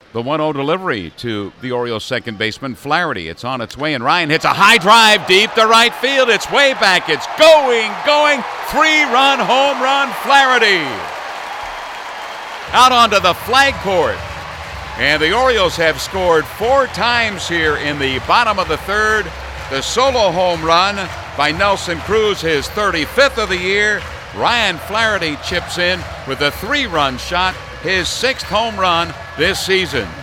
The 1-0 delivery to the Orioles' second baseman, Flaherty. It's on its way, and Ryan hits a high drive deep to right field. It's way back. It's going. 3-run home run, Flaherty. Out onto the flag court. And the Orioles have scored 4 times here in the bottom of the third. The solo home run by Nelson Cruz, his 35th of the year. Ryan Flaherty chips in with a 3-run shot, his 6th home run this season.